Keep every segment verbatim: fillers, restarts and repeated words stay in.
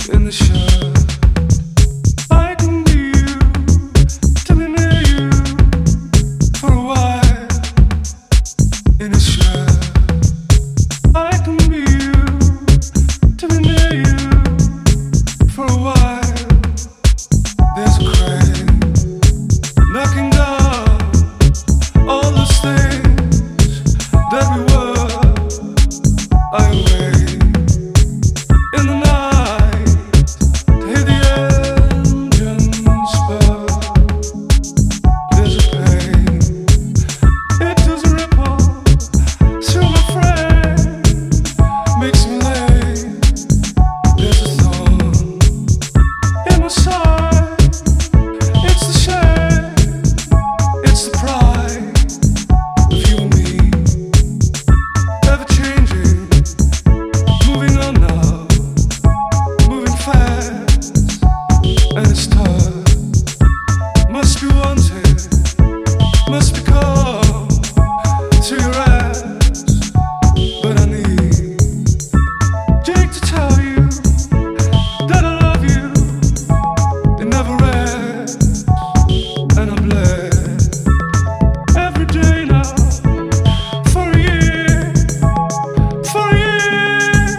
in the shade. I can be you, to be near you for a while in the shade. I can be you, to be near you for a while. There's a crane knocking down all the things that we were. I wait in the night to hear the engines spur. There's a pain, it does a ripple through my frame, makes me late. There's a thorn in my side, it's the shame, it's the pride of you and me, ever changing, moving on now, moving fast, and it's tough. Must be wanted, must be called to your ass, but I need Jake to tell you that I love you. It never ends, and I'm blessed every day now for a year, for a year.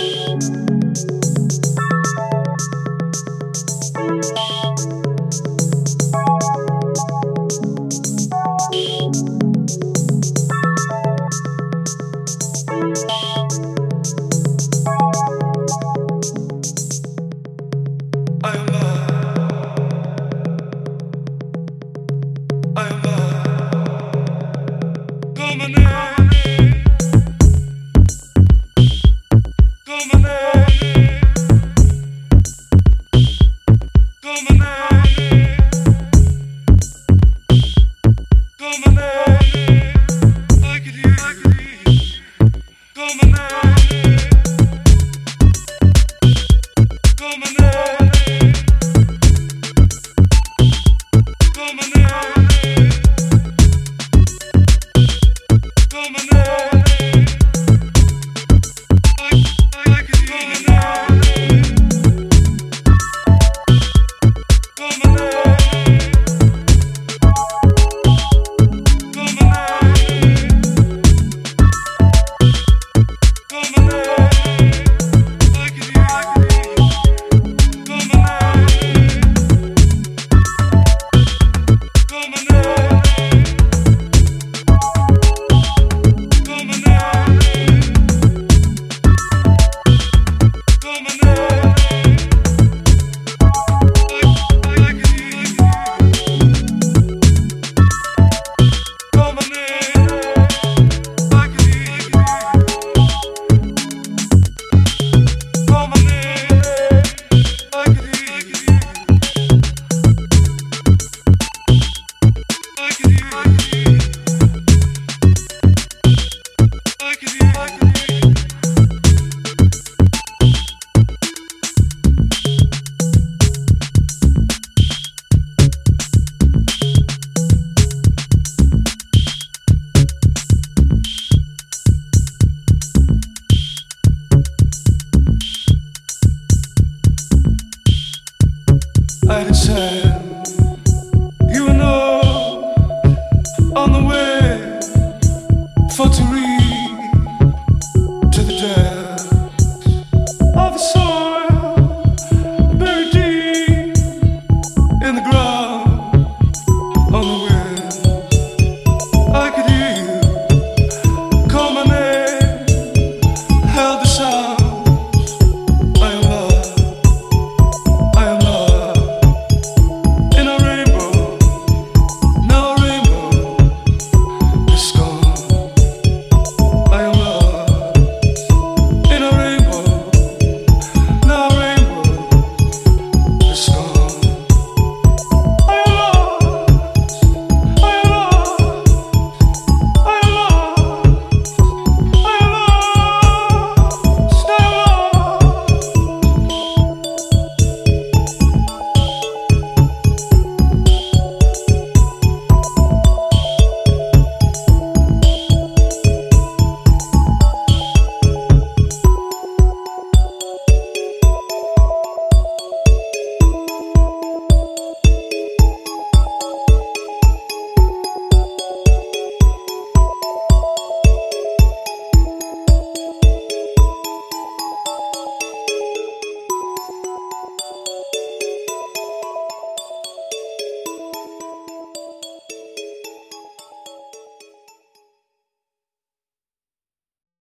I am love, I am love. Call my name, call my name, call my name, call my name. I could hear, I could hear. Call my name, call my name, call my name, call my name. I, I, I could hear my name, call my name, call my name, call my name. I could hear, I could hear. Call my name, call my name, call my name, call my name. I, I, I could hear, I could hear. Call my name, I could hear, I could hear. Call my name, I could hear, I could hear. I could hear, I could hear. I could hear, I could hear. I didn't say